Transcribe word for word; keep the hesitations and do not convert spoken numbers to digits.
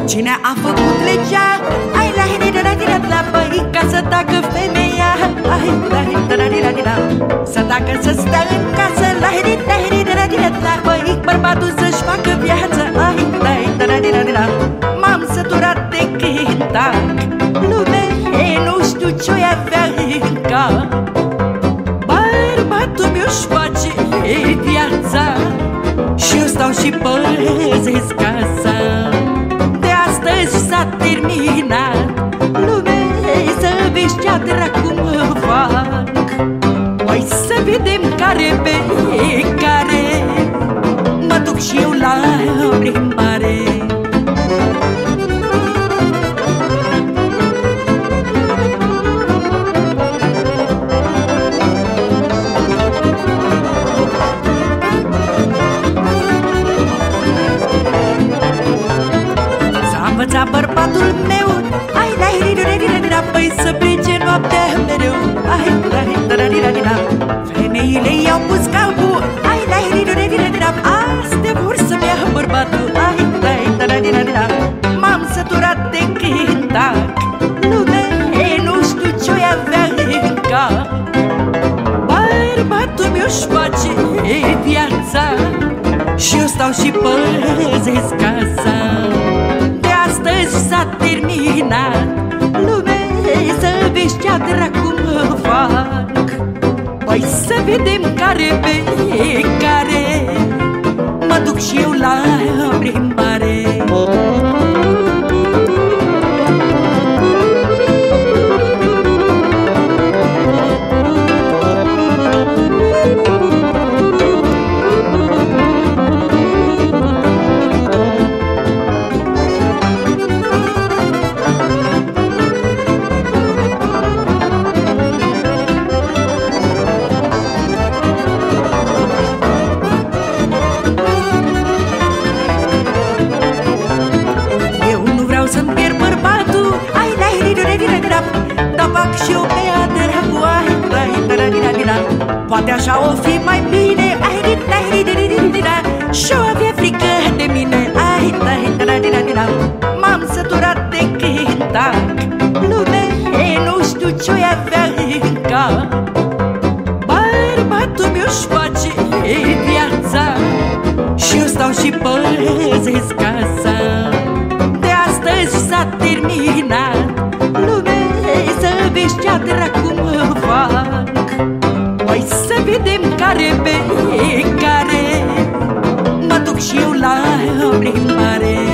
Cine a făcut legea? Ai la hidididididid la băi, ca să tacă femeia. Ai la hidididididid să tacă, să stea în casă. La hidididididid la băi, bărbatul să-și facă viață. Ai la hididididid. M-am săturat de cântac, lume, nu știu ce-o avea în cap. Bărbatul mi-o-și face viața și eu stau și păzesc casa. De astăzi s-a terminat, lume, să vezi ce-a dracu mă fac. Păi să vedem care pe care mă duc și eu la plimbare. Bărbatul meu, ai la hididididida, păi să plece noaptea mereu. Ai la hididididida, femeile i-au pus capul. Ai la hididididida, astea vor să-mi ia bărbatul. Ai la hididididida, m-am săturat de cântac, lume, nu știu ce-o avea în cap. Bărbatul mi-o-și face viața și eu stau și păzesc casa. Astăzi s-a terminat, lume, să vezi ce-a dracu mă fac. Păi să vedem care pe care mă duc și eu la plimbare. Să-mi pierd bărbatul, ai la hididididida, dar fac și eu pe dracu, ai la hididididida. Poate așa o fi mai bine, ai la hididididida, și-o avea frică de mine, ai la hididididida. M-am săturat de cântac, lume, nu știu ce-o avea în cap. Bărbatul mi-o-și face viața și eu stau și păzesc casa. Astăzi s-a terminat, lume, să vezi ce-a dracu mă fac. Păi să vedem care pe care mă duc și eu la plimbare.